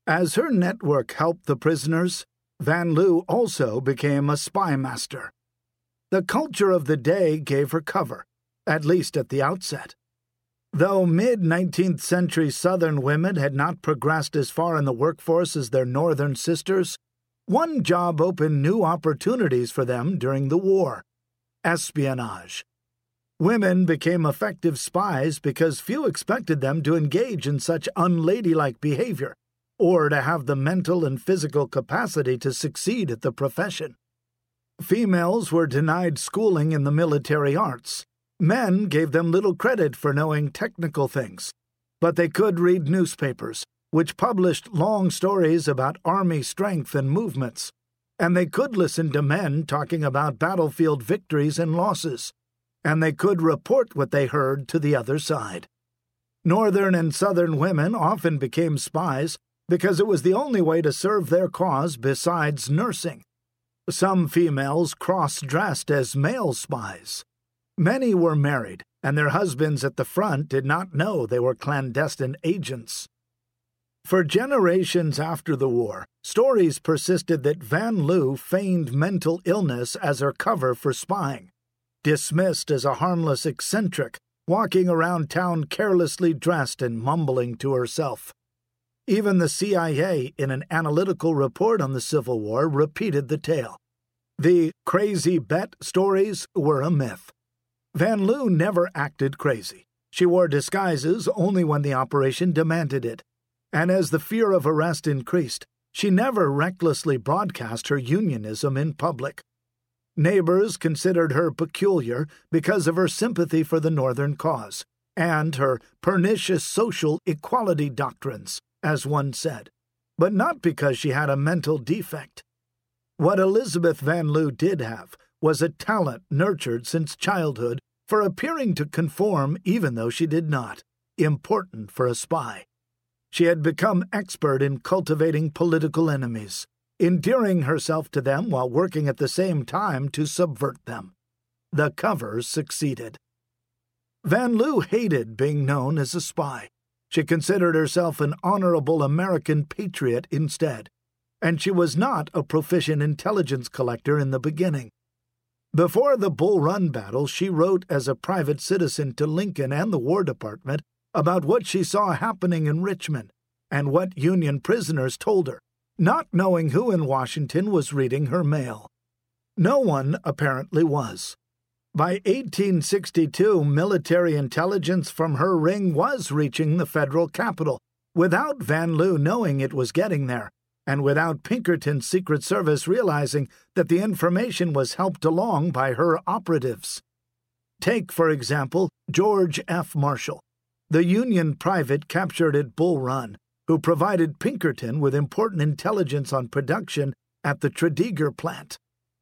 As her network helped the prisoners, Van Lew also became a spy master. The culture of the day gave her cover, at least at the outset. Though mid-19th century Southern women had not progressed as far in the workforce as their Northern sisters, one job opened new opportunities for them during the war: espionage. Women became effective spies because few expected them to engage in such unladylike behavior, or to have the mental and physical capacity to succeed at the profession. Females were denied schooling in the military arts. Men gave them little credit for knowing technical things, but they could read newspapers, which published long stories about army strength and movements, and they could listen to men talking about battlefield victories and losses, and they could report what they heard to the other side. Northern and Southern women often became spies because it was the only way to serve their cause besides nursing. Some females cross-dressed as male spies. Many were married, and their husbands at the front did not know they were clandestine agents. For generations after the war, stories persisted that Van Lew feigned mental illness as her cover for spying, dismissed as a harmless eccentric, walking around town carelessly dressed and mumbling to herself. Even the CIA, in an analytical report on the Civil War, repeated the tale. The crazy bet stories were a myth. Van Lew never acted crazy. She wore disguises only when the operation demanded it, and as the fear of arrest increased, she never recklessly broadcast her unionism in public. Neighbors considered her peculiar because of her sympathy for the Northern cause, and her pernicious social equality doctrines, as one said, but not because she had a mental defect. What Elizabeth Van Lew did have was a talent nurtured since childhood for appearing to conform even though she did not, important for a spy. She had become expert in cultivating political enemies, endearing herself to them while working at the same time to subvert them. The cover succeeded. Van Lew hated being known as a spy. She considered herself an honorable American patriot instead, and she was not a proficient intelligence collector in the beginning. Before the Bull Run battle, she wrote as a private citizen to Lincoln and the War Department about what she saw happening in Richmond and what Union prisoners told her, not knowing who in Washington was reading her mail. No one apparently was. By 1862, military intelligence from her ring was reaching the federal capital, without Van Lew knowing it was getting there, and without Pinkerton's Secret Service realizing that the information was helped along by her operatives. Take, for example, George F. Marshall, the Union private captured at Bull Run, who provided Pinkerton with important intelligence on production at the Tredegar plant.